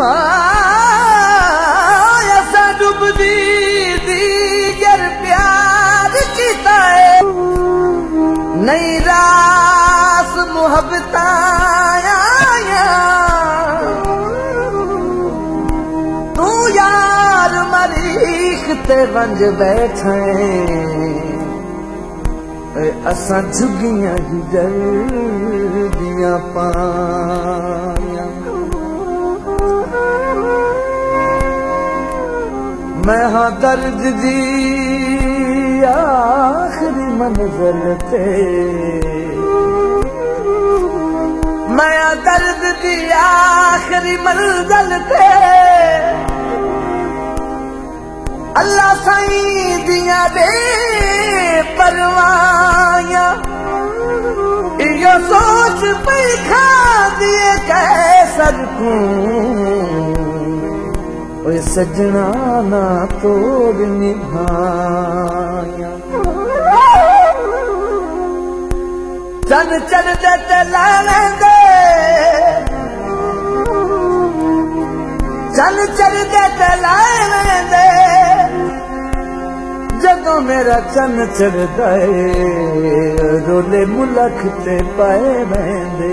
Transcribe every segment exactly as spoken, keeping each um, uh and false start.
ऐसा डुबदी दीगर प्यार कीता है नई रास मुहब्बत आया तू यार मरीख ते वंज बैठे असा झुगियां ही जल्दियां पाया मैं हाँ दर्द दी आखिरी मंजिल ते मैं हाँ दर्द दी आखिरी मंजिल ते अल्लाह साईं दिया दे परवाया यो सोच पे खा दिए कैसर को ओए सजना ना तोड़ निभाया चन चढ़ दे लाने दे चन चढ़ दे लाने दे जदों मेरा चन चढ़दा है रोले मुलख ते पाए बंदे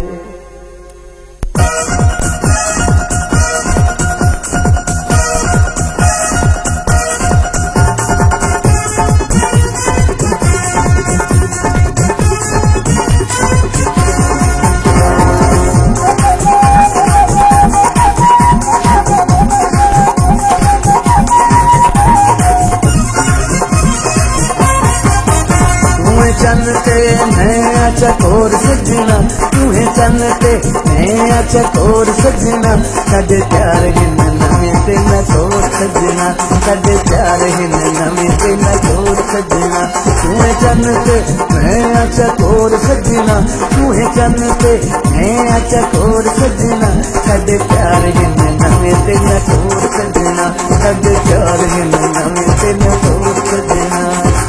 चनते मैं चकोर सजना तूहे चनते मैं चकोर सजना कदे प्यार हिन नवे ते न तोर सजना कदे प्यार हिन नवे ते न तोर सजना तूहे चनते मैं चकोर सजना तूहे चनते मैं चकोर सजना कदे प्यार हिन नवे ते न तोर सजना कदे प्यार हिन नवे ते न तोर सजना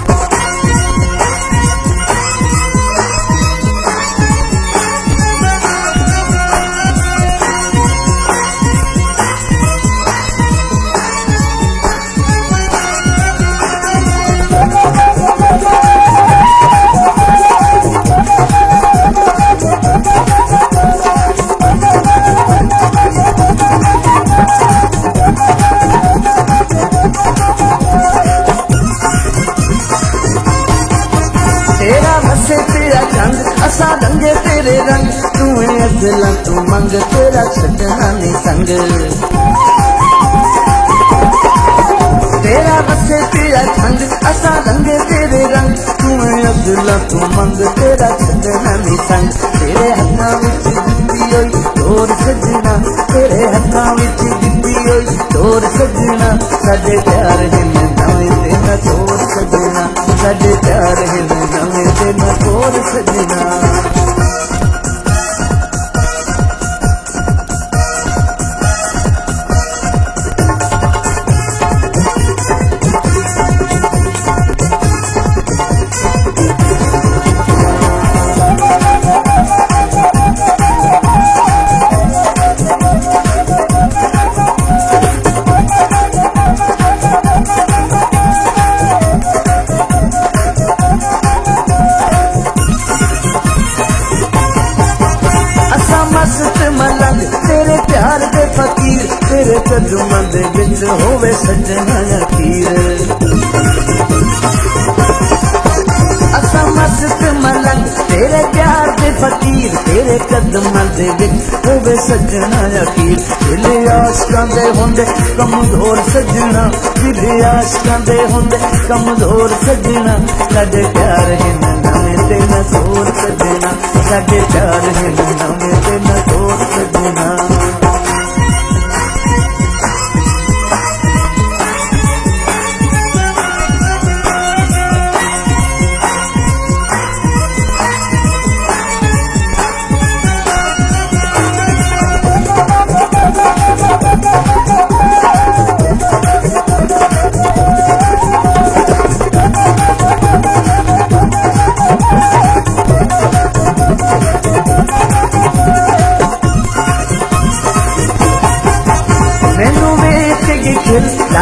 असा रंगे तेरे रंग तू अगला तू मंग तेरा सजना ने संग तेरा बसे तेरा संग असा रंगे तेरे रंग तू अगला तू मंग तेरा सजना ने संग तेरे हथा विच दिंदी होई तोर सजना तेरे हथा विच दिंदी होई तोर सजना साडे प्यार हिन नवे ते न तोर सजना साडे प्यार हिन नवे ते न तोर सजना तेरे प्यार दे फकीर तेरे कदमां दे विच होवे सजना अखीर असा मस्त मलंग तेरे प्यार दे फकीर तेरे कदमां दे विच होवे सजना अखीर दिल आशिकां दे हुंदे कमजोर सजना दिल आशिकां दे हुंदे कमजोर सजना साडे प्यार हिन नवे ते न तोर सजना साडे प्यार हिन नवे ते न तोर सजना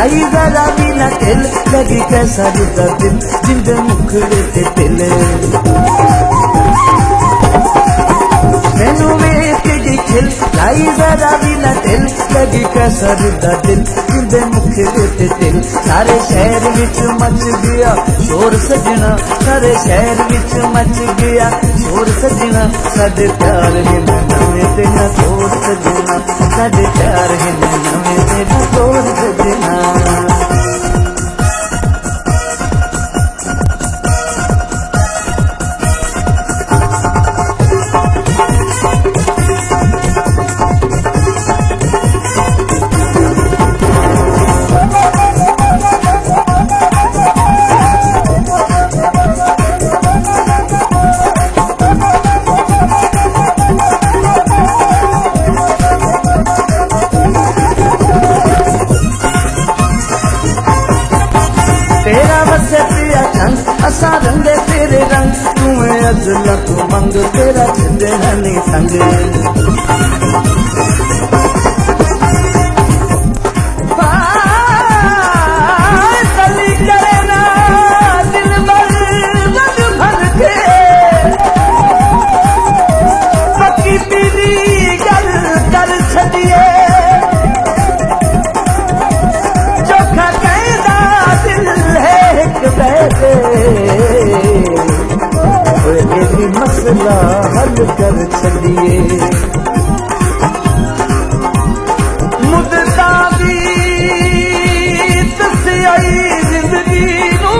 लाई जरा भी ना तिल लगी कैसा रुदा दिल जिंदे मुखड़े ते तिल मैनू वेख दी खिल लाई जरा भी ना तिल लगी कैसा रुदा दिल जिंदे मुखड़े ते तिल सारे शहर विच मच गया शोर सजना सारे शहर विच मच गया शोर सजना साडे प्यार है नवे ते ना तोड़ सजना साडे प्यार है नवे ते ना तोड़ सजना असा रंगे तेरे रंग तुम्हें अजला तू मंग तेरा छड़ना नहीं संग गली करे ना दिल भर मन भर के पक्की पीली गल कर छड़िए चोखा कहना दिल है एक बैठे मेरी मसला हल कर चलिए मुद्दा भी तस्याई जिंदगी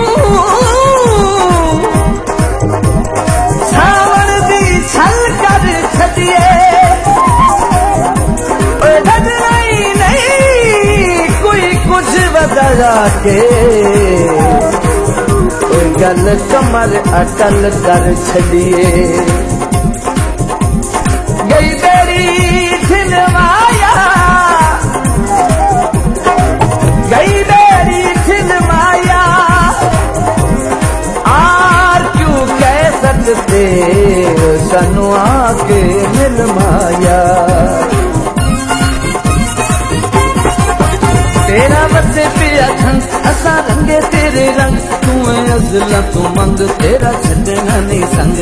छावन दी छल कर छड़िए नहीं नहीं कोई कुछ बदला के गल कमर अटल कर छड़िए गई बेरी छिलवाया गई बेरी छिलवाया आर क्यों कह सकते सनु आके मिल माया तेरा बसे पिया धन असा रंगे तेरे रंग तू अजला तू मंग तेरा छड़ना नहीं संग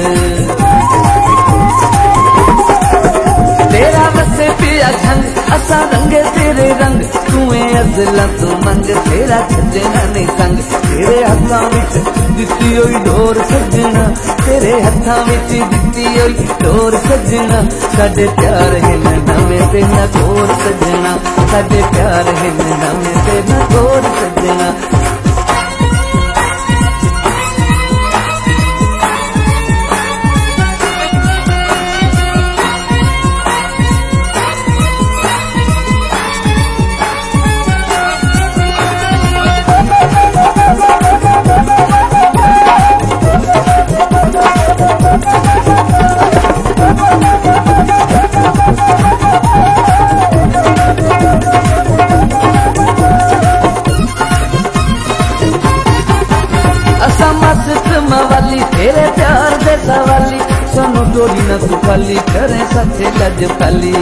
तेरा बसे पिया धन असा रंगे तेरे रंग तू अजला तू मंग तेरा छड़ना नहीं संग तेरे हत्थां विच दित्ती होई डोर सजना तेरे हत्थां विच दित्ती होई डोर सजना साडे प्यार है नवे ते ना तोड़ सजना साडे प्यार है नवे ते ना तोड़ सजना वाली तेरे प्यार दे सवाली सोनू डोरी न तू खाली करे सच्चे लज पाली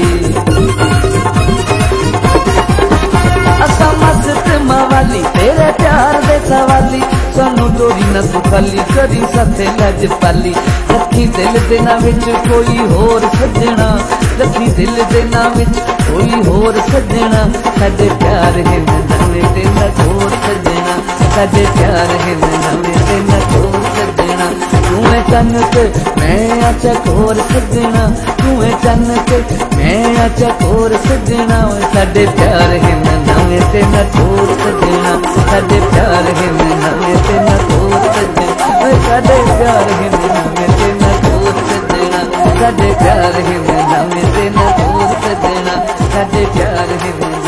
असा मस्त मवाली तेरे प्यार दे सवाली सोनू डोरी न तू खाली करी सच्चे लज पाली रखी दिल देना विच कोई होर सजना रखी दिल देना विच कोई होर सजना साडे प्यार है नवे ते ना तोड़ सजना साडे प्यार है नवे ते ना तोड़ सजना तू है चनक मैं अच्छा कोर सजना तू है चनक मैं अच्छा कोर सजना साडे प्यार है नवे ते ना तोड़ सजना साडे प्यार है नवे ते ना तोड़ सजना साडे प्यार है नवे ते ना तोड़ सजना साडे प्यार है नवे ते ना तोड़ सजना साडे प्यार है